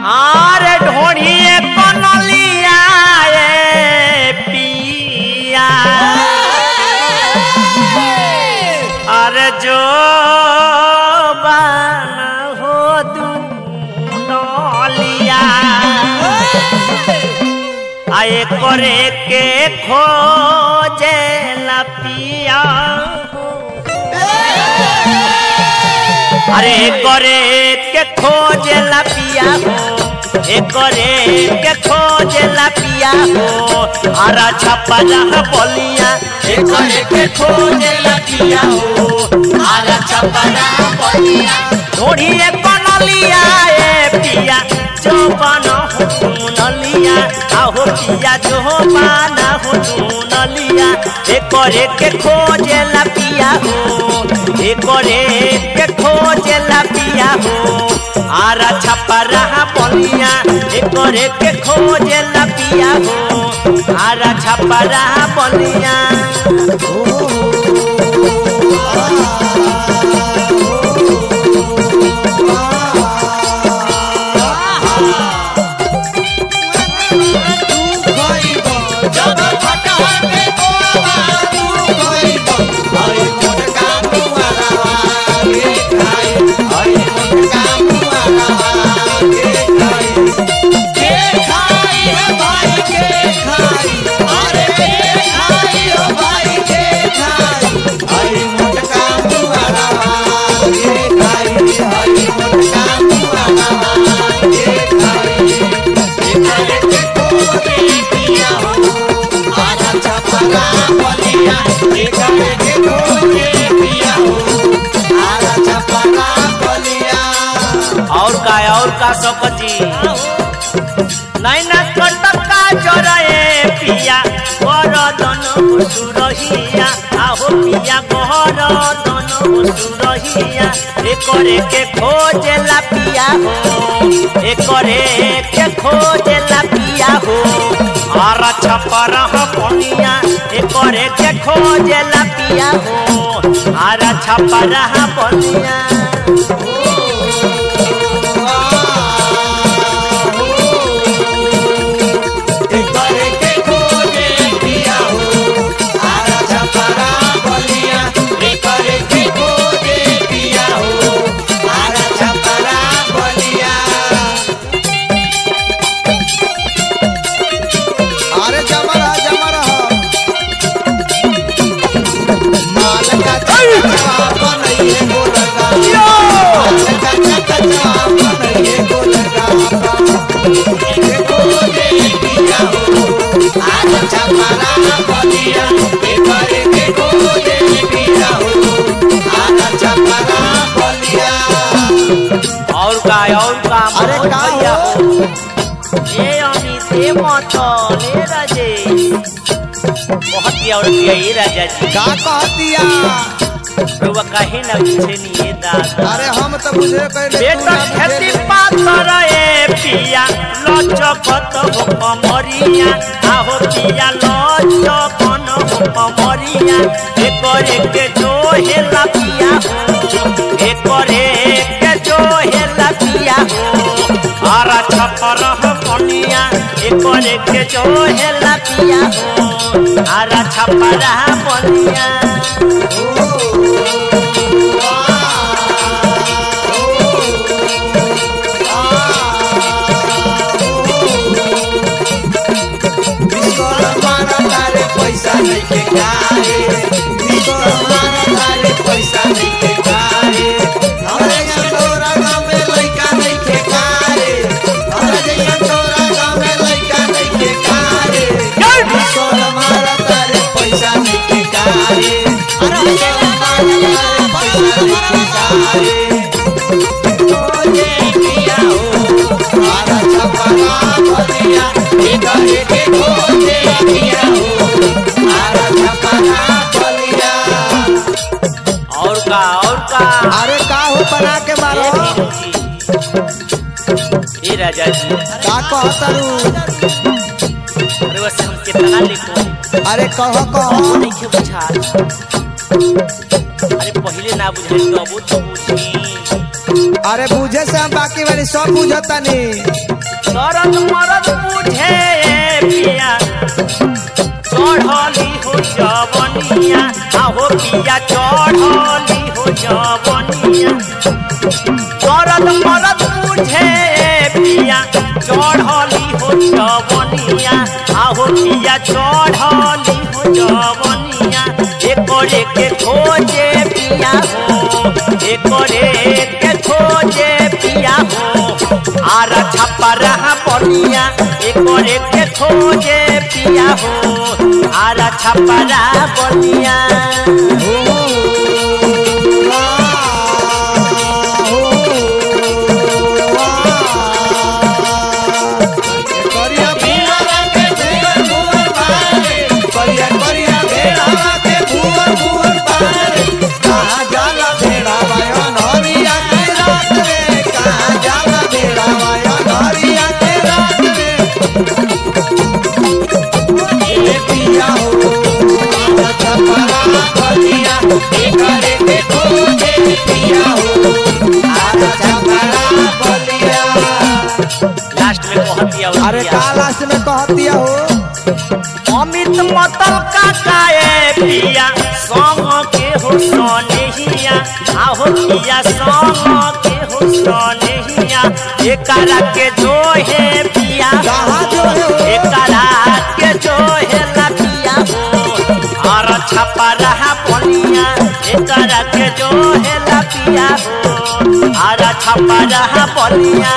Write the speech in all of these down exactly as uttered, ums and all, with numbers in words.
आरे ढोढ़िए कनलिया ए पिया अरे जो बान हो दूनलिया आए करे के खोजे ला पिया अरे करे के खोजे ला पिया हो ए करे के खोजे ला पिया हो आरा छापा जहाँ बोलिया ए करे के खोजे ला पिया हो आरा छापा जहाँ बोलिया ढोढ़िए कनलिया ए पिया जो बना हो नलिया आहो पिया जो बना हो नलिया ए करे के खोजे ला पिया हो ए करे के खोजे ला पिया हो आरा छापा रहा बोलिया ए करे के खोजे ला पिया हो आरा छापा रहा बोलिया और का और का सकजी नहीं ना कटका जरे पिया गरदन सुरहिया आहो पिया गरदन सुरहिया ए करे के खोजे ला पिया हो ए करे के खोजे ला पिया हो आरा छपर बनिया ए करे के खोजे ला पिया हो आरा छपर बनिया और का और का अरे का ए अमित ए मत ले राजे बहुत ही और ये राजा जी का कहतिया रुवा काहे ना पूछे नी ये दादा अरे हम तो बुझे कहले बेटा खेती पातर ए पिया लचकत हो कमरिया आहो पिया लचकन हो कमरिया ए करे के जो हेला पिया हो ए करे के जो हेला पिया हो आरा छपर बनिया ए करे के जो हेला पिया हो आरा छपर बनिया पैसा नहीं के काहे निको हमारा तारे पैसा नहीं के काहे हमरे यहाँ तोरा गाँव में लइका नहीं के काहे हमरा जैसा तोरा गाँव में लइका नहीं के काहे निको हमारा तारे पैसा नहीं के काहे अरे हमारा पैसा नहीं के काहे ओए किया हो हमारा छपरा बलिया इधर के खोजे किया हो और का और का अरे का हो बना के मारो ए राजा जी का कहतरू अरे बस हम कितना लिखो अरे कहो कहो नहीं के बुझा अरे पहले ना बुझे तो अब तो बुझी अरे बुझे से हम बाकी वाली सब बुझता नहीं दर्द मरद बुझे पिया चढ़ली हो जवनिया आहो पिया चढ़ली हो जवनिया दर्द मरद बुझे पिया चढ़ली हो जवनिया आहो पिया चढ़ली हो जवनिया एकरे के खोजे पिया हो एकरे के खोजे पिया हो आरा छपरा बनिया एकरे के खोजे पिया हो आरा छपरा बनिया लास्ट में कहतिया अरे का लास्ट में कहतिया हो अमित मतल का काए पिया संग के हो सनेहिया आहो पिया संग के हो सनेहिया एकरा के जो है पिया एकरा के जो है ला पिया हो और छपरा बनिया एकरा के जो है ला पिया हो और छपरा बनिया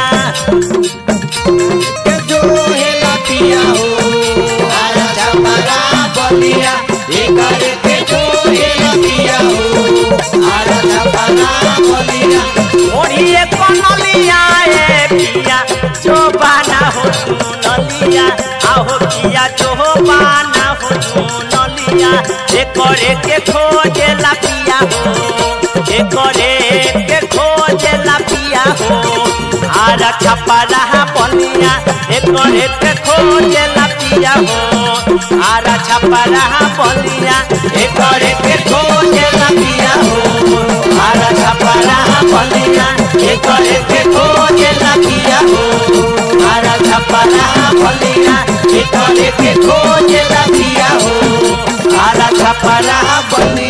जो है ला पिया हो आरा छपरा बनिया एकरे के जो है ला पिया हो आरा छपरा बनिया ओढ़िए कनलिया ए पिया जो बाना हो नलिया आहो पिया जो बाना हो नलिया एकरे के खोजे ला पिया हो एकरे के खोजे ला पिया हो आरा छपरा बनिया एकरे के खोजे ला पिया हो आरा छपरा बनिया एकरे के खोजे ला पिया हो आरा छपरा बनिया एकरे के खोजे ला पिया हो आरा छपरा बनिया एकरे के खोजे ला पिया हो आरा छपरा बनिया।